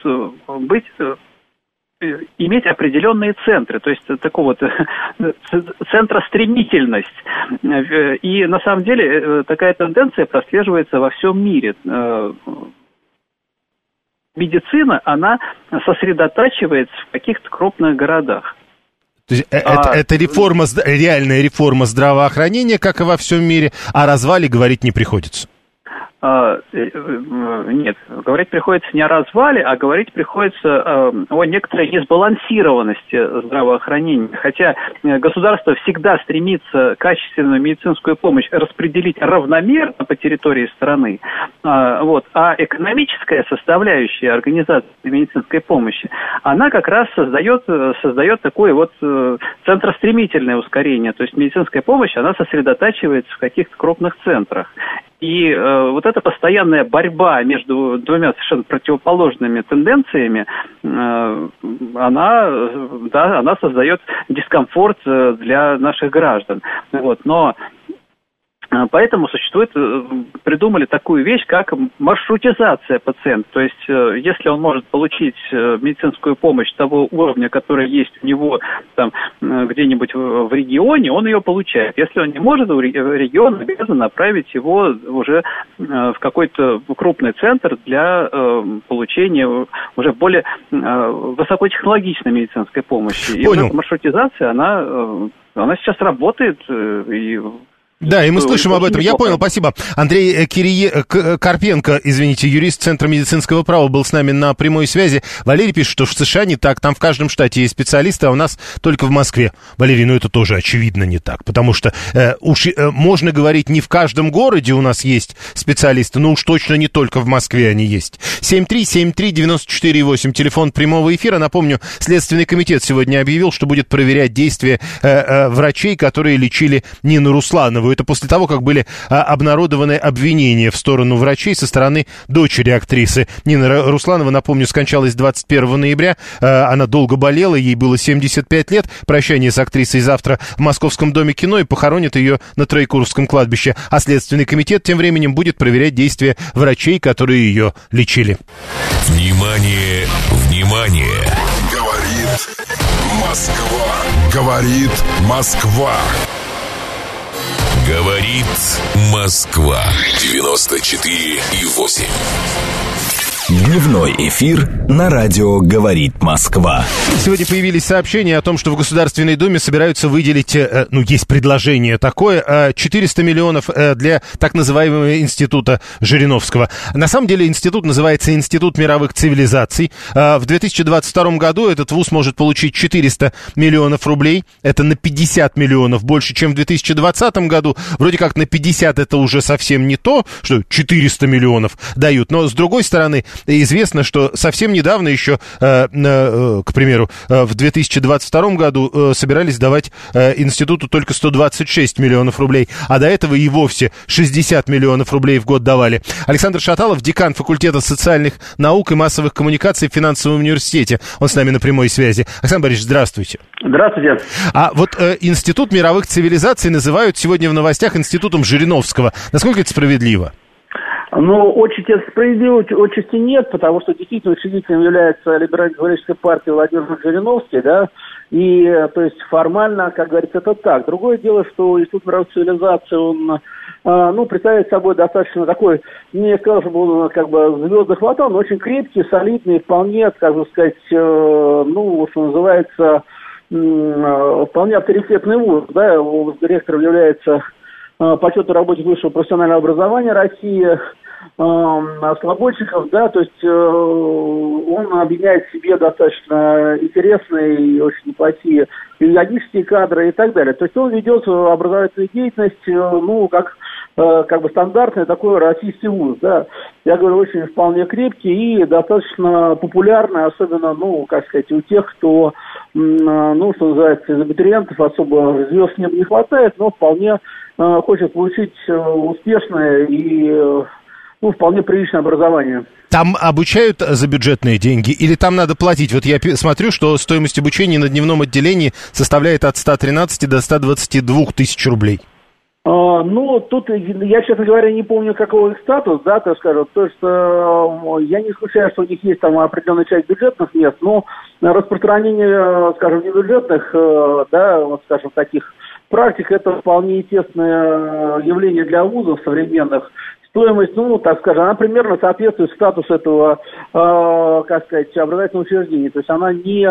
иметь определенные центры, то есть такого центростремительность. И на самом деле такая тенденция прослеживается во всем мире. Медицина, она сосредотачивается в каких-то крупных городах. То есть это реальная реформа здравоохранения, как и во всем мире, о развале говорить не приходится? Нет, говорить приходится не о развале, а говорить приходится о некоторой несбалансированности здравоохранения. Хотя государство всегда стремится качественную медицинскую помощь распределить равномерно по территории страны, а экономическая составляющая организации медицинской помощи, она как раз создает такое центростремительное ускорение. То есть медицинская помощь, она сосредотачивается в каких-то крупных центрах. И эта постоянная борьба между двумя совершенно противоположными тенденциями, она создает дискомфорт для наших граждан. Но поэтому придумали такую вещь, как маршрутизация пациента. То есть, если он может получить медицинскую помощь того уровня, который есть у него где-нибудь в регионе, он ее получает. Если он не может, регион обязан направить его уже в какой-то крупный центр для получения уже более высокотехнологичной медицинской помощи. И эта маршрутизация, она сейчас работает Да, и мы слышим об этом. Я понял, спасибо. Андрей Карпенко, юрист Центра медицинского права, был с нами на прямой связи. Валерий пишет, что в США не так, там в каждом штате есть специалисты, а у нас только в Москве. Валерий, это тоже очевидно не так, потому что можно говорить, не в каждом городе у нас есть специалисты, но уж точно не только в Москве они есть. 7373948, телефон прямого эфира. Напомню, Следственный комитет сегодня объявил, что будет проверять действия врачей, которые лечили Нину Русланову. Это после того, как были обнародованы обвинения в сторону врачей со стороны дочери актрисы. Нина Русланова, напомню, скончалась 21 ноября. Она долго болела, ей было 75 лет. Прощание с актрисой завтра в Московском доме кино, и похоронят ее на Троекуровском кладбище. А Следственный комитет тем временем будет проверять действия врачей, которые ее лечили. Внимание, внимание! Говорит Москва. Говорит Москва. Говорит Москва. 94,8. Дневной эфир на радио «Говорит Москва». Сегодня появились сообщения о том, что в Государственной Думе собираются выделить, есть предложение такое, 400 миллионов для так называемого института Жириновского. На самом деле институт называется Институт мировых цивилизаций. В 2022 году этот вуз может получить 400 миллионов рублей. Это на 50 миллионов больше, чем в 2020 году. Вроде как на 50 это уже совсем не то, что 400 миллионов дают. Но с другой стороны, известно, что совсем недавно еще, к примеру, в 2022 году собирались давать институту только 126 миллионов рублей, а до этого и вовсе 60 миллионов рублей в год давали. Александр Шаталов, декан факультета социальных наук и массовых коммуникаций в финансовом университете. Он с нами на прямой связи. Александр Борисович, здравствуйте. Здравствуйте. А вот Институт мировых цивилизаций называют сегодня в новостях Институтом Жириновского. Насколько это справедливо? Ну, очень справедливости нет, потому что действительно учредителем является либерально-демократическая партия Владимир Жириновский, да, и, то есть, формально, как говорится, это так. Другое дело, что Институт мировых цивилизаций, он, представляет собой достаточно такой, не сказал, чтобы он, звезды хватал, но очень крепкий, солидный, вполне, что называется, вполне авторитетный вуз, да, его директором является почетный работник высшего профессионального образования России, Слободчиков, да, то есть он объединяет в себе достаточно интересные и очень неплохие педагогические кадры и так далее. То есть он ведет образовательную деятельность, как стандартный такой российский вуз, да. Я говорю, очень вполне крепкий и достаточно популярный, особенно, у тех, кто, что называется, из абитуриентов особо звезд не хватает, но вполне хочет получить успешное и вполне приличное образование. Там обучают за бюджетные деньги или там надо платить? Вот я смотрю, что стоимость обучения на дневном отделении составляет от 113 до 122 тысяч рублей. Тут я, честно говоря, не помню, какой их статус, да, так скажем, то есть я не исключаю, что у них есть там определенная часть бюджетных мест, но распространение, скажем, небюджетных, таких практик, это вполне естественное явление для вузов современных. Стоимость, она примерно соответствует статусу этого, образовательного учреждения. То есть она не,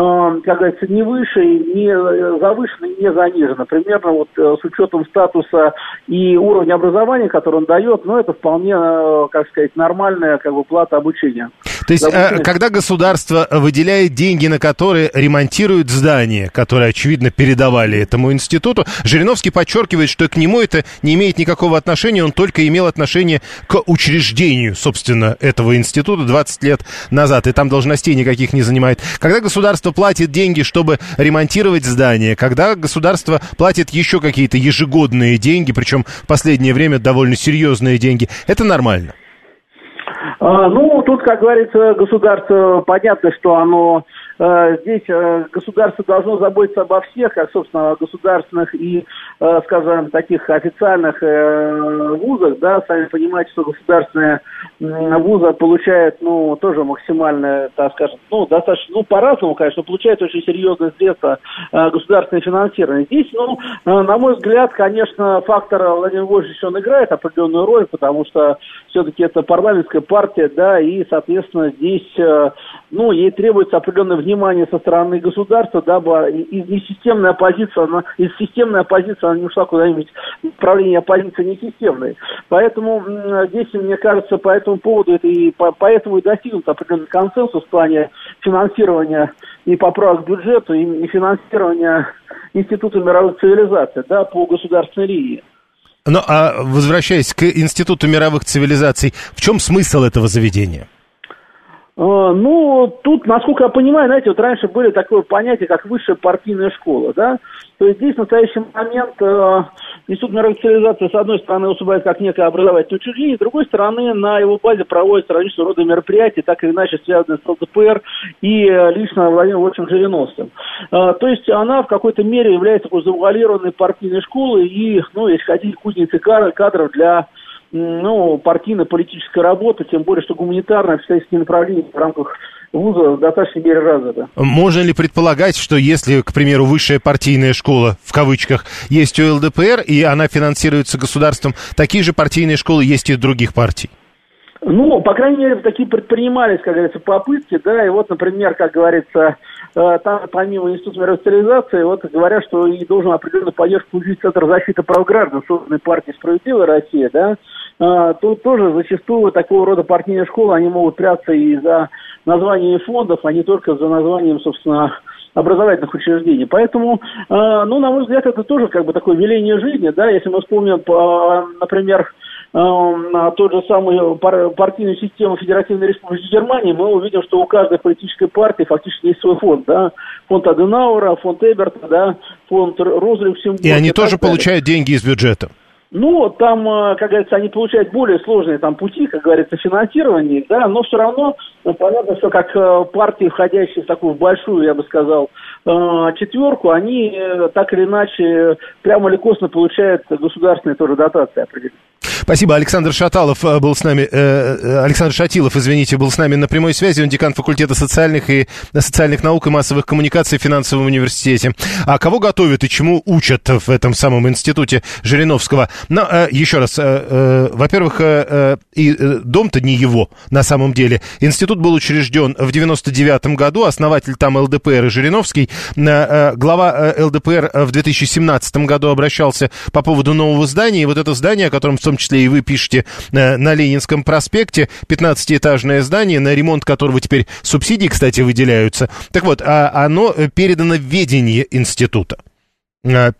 не выше, не завышена, не занижена. Примерно с учетом статуса и уровня образования, который он дает, это вполне, нормальная, плата обучения. То есть, когда государство выделяет деньги, на которые ремонтируют здания, которые, очевидно, передавали этому институту, Жириновский подчеркивает, что к нему это не имеет никакого отношения, он только имел отношение к учреждению, собственно, этого института 20 лет назад, и там должностей никаких не занимает. Когда государство платит деньги, чтобы ремонтировать здания, когда государство платит еще какие-то ежегодные деньги, причем в последнее время довольно серьезные деньги, это нормально? Тут, как говорится, государство, понятно, что оно здесь государство должно заботиться обо всех, как, собственно, государственных и, таких официальных вузах, да, сами понимаете, что государственные вузы получают, тоже максимально, достаточно, по-разному, конечно, получают очень серьезные средства государственное финансирование. Здесь, на мой взгляд, конечно, фактор Владимира Вольфовича, он играет определенную роль, потому что все-таки это парламентская партия, да, и, соответственно, здесь, ей требуется определенное внимание со стороны государства, дабы из системной оппозиции, она не ушла куда-нибудь в направление оппозиции несистемной. Поэтому здесь, мне кажется, по этому поводу поэтому и достигнут определенный консенсус в плане финансирования и поправок к бюджету, и финансирования Института мировых цивилизаций, да, по государственной линии. Возвращаясь к Институту мировых цивилизаций, в чем смысл этого заведения? Тут, насколько я понимаю, знаете, раньше были такое понятие, как высшая партийная школа, да, то есть здесь в настоящий момент Институт мировых цивилизаций, с одной стороны, выступает как некое образовательное учреждение, с другой стороны, на его базе проводятся различного рода мероприятия, так или иначе связанные с ЛДПР и лично Владимиром Вольфовичем Жириновским. То есть она в какой-то мере является такой завуалированной партийной школой и, если хотите, кузницей кадров для партийно-политической работы, тем более, что гуманитарное всяческие направления в рамках вуза в достаточной мере развито. Можно ли предполагать, что если, к примеру, высшая партийная школа, в кавычках, есть у ЛДПР, и она финансируется государством, такие же партийные школы есть и у других партий? Ну, по крайней мере, такие предпринимались, как говорится, попытки, да, и вот, например, как говорится, там, помимо Института мировой социализации, вот говорят, что и должен определенную поддержку получить Центр защиты прав граждан, созданной партией «Справедливая Россия», да, тут тоже зачастую такого рода партийные школы, они могут прятаться и за названием фондов, а не только за названием, собственно, образовательных учреждений. Поэтому, ну, на мой взгляд, это тоже как бы такое веление жизни, да, если мы вспомним, например, тот же самый партийную систему Федеративной Республики Германии, мы увидим, что у каждой политической партии фактически есть свой фонд, да, фонд Аденауэра, фонд Эберта, да, фонд Роза Люксембурга. И они тоже получают деньги из бюджета? Ну, там, как говорится, они получают более сложные там пути, как говорится, финансирования, да, но все равно понятно, что как партии, входящие в такую большую, я бы сказал, четверку, они так или иначе прямо или косвенно получают государственные тоже дотации определенные. Спасибо. Александр Шатилов был с нами на прямой связи. Он декан факультета социальных наук и массовых коммуникаций в финансовом университете. А кого готовят и чему учат в этом самом институте Жириновского? Но, еще раз, во-первых, и дом-то не его, на самом деле. Институт был учрежден в 99-м году, основатель там ЛДПР и Жириновский. Глава ЛДПР в 2017 году обращался по поводу нового здания, и вот это здание, о котором в том числе и вы пишете на Ленинском проспекте, 15-этажное здание, на ремонт которого теперь субсидии, кстати, выделяются. Так вот, оно передано в ведение института. А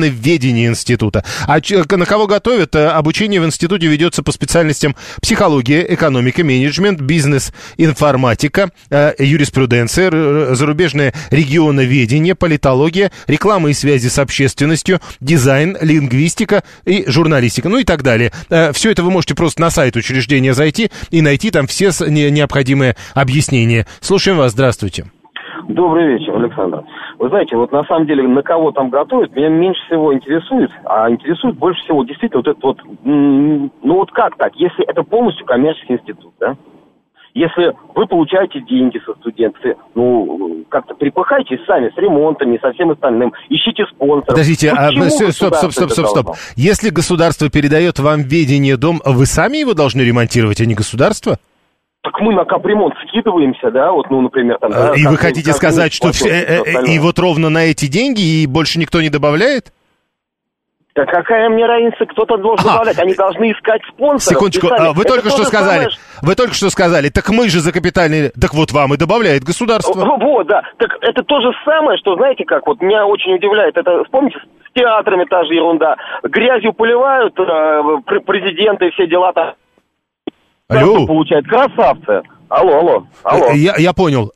на кого готовят? Обучение в институте ведется по специальностям психология, экономика, менеджмент, бизнес, информатика, юриспруденция, зарубежное регионоведение, политология, реклама и связи с общественностью, дизайн, лингвистика и журналистика, ну и так далее. Все это вы можете просто на сайт учреждения зайти и найти там все необходимые объяснения. Слушаем вас, здравствуйте. Добрый вечер, Александр. Вы знаете, вот на самом деле, на кого там готовят, меня меньше всего интересует, а интересует больше всего действительно вот этот вот, ну вот как так, если это полностью коммерческий институт, да? Если вы получаете деньги со студентов, ну, как-то припахайтесь сами с ремонтами, со всем остальным, ищите спонсоров. Подождите, стоп. Если государство передает вам в ведение дом, вы сами его должны ремонтировать, а не государство? Так мы на капремонт скидываемся, да, вот, ну, например, там... Да, и вы хотите сказать, что и вот ровно на эти деньги и больше никто не добавляет? Да какая мне разница, кто-то должен добавлять, они должны искать спонсоров. Секундочку, вы только что сказали, так мы же за капитальный... Так вот вам и добавляет государство. Вот, да, так это то же самое, что, знаете как, вот меня очень удивляет, это, вспомните, с театрами та же ерунда, грязью поливают президенты и все дела там. Алло. Получает красавцы. Алло. Я понял.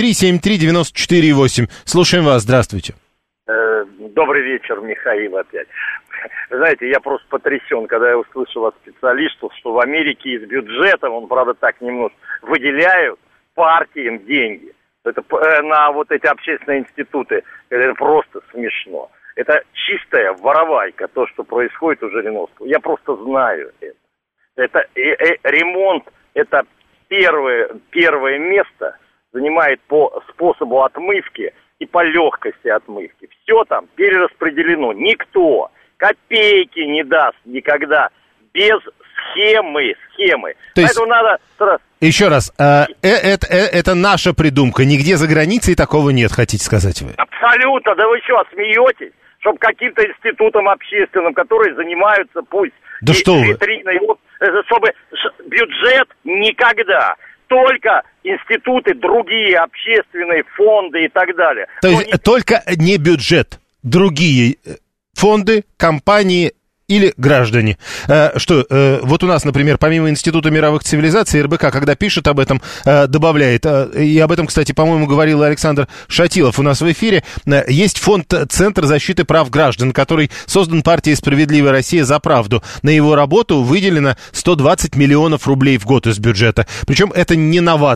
7373948. Слушаем вас. Здравствуйте. Добрый вечер, Михаил опять. Знаете, я просто потрясен, когда я услышал от специалистов, что в Америке из бюджета, он, правда, так немножко, выделяют партиям деньги. Это на вот эти общественные институты. Это просто смешно. Это чистая воровайка, то, что происходит у Жириновского. Я просто знаю это. Это ремонт, это первое место, занимает по способу отмывки и по легкости отмывки. Все там перераспределено. Никто копейки не даст никогда без схемы. То есть, надо... Еще раз, это наша придумка, нигде за границей такого нет, хотите сказать вы? Абсолютно, да вы что, смеетесь? Чтобы каким-то институтам общественным, которые занимаются, пусть... Да что вы? Витриной, чтобы бюджет никогда, только институты, другие общественные фонды и так далее. То есть только не бюджет, другие фонды, компании или граждане. Вот у нас, например, помимо Института мировых цивилизаций, РБК, когда пишет об этом, добавляет, и об этом, кстати, по-моему, говорил Александр Шатилов у нас в эфире, есть фонд «Центр защиты прав граждан», который создан партией «Справедливая Россия за правду». На его работу выделено 120 миллионов рублей в год из бюджета. Причем это не новация.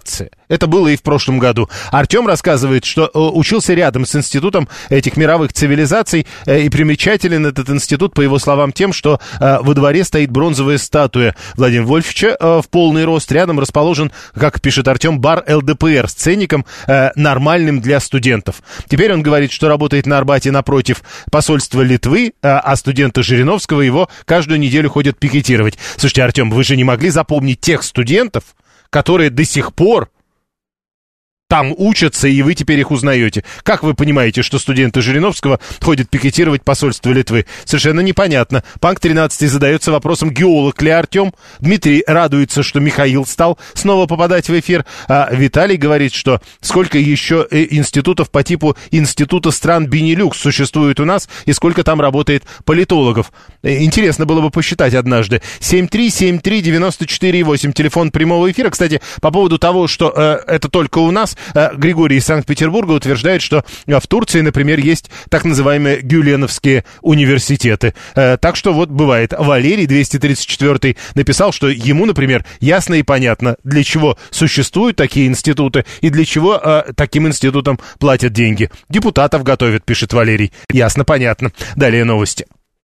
Это было и в прошлом году. Артем рассказывает, что учился рядом с институтом этих мировых цивилизаций, и примечателен этот институт, по его словам, тем, что во дворе стоит бронзовая статуя Владимира Вольфовича в полный рост. Рядом расположен, как пишет Артем, бар ЛДПР с ценником нормальным для студентов. Теперь он говорит, что работает на Арбате напротив посольства Литвы, а студенты Жириновского его каждую неделю ходят пикетировать. Слушайте, Артем, вы же не могли запомнить тех студентов, которые до сих пор там учатся, и вы теперь их узнаете. Как вы понимаете, что студенты Жириновского ходят пикетировать посольство Литвы? Совершенно непонятно. Панк 13 задается вопросом, геолог ли Артем. Дмитрий радуется, что Михаил стал снова попадать в эфир. А Виталий говорит, что сколько еще институтов по типу института стран Бенилюкс существует у нас, и сколько там работает политологов. Интересно было бы посчитать однажды. 7373948, телефон прямого эфира. Кстати, по поводу того, что это только у нас, Григорий из Санкт-Петербурга утверждает, что в Турции, например, есть так называемые гюленовские университеты. Так что вот бывает. Валерий, 234-й, написал, что ему, например, ясно и понятно, для чего существуют такие институты и для чего таким институтам платят деньги. Депутатов готовят, пишет Валерий. Ясно, понятно. Далее новости.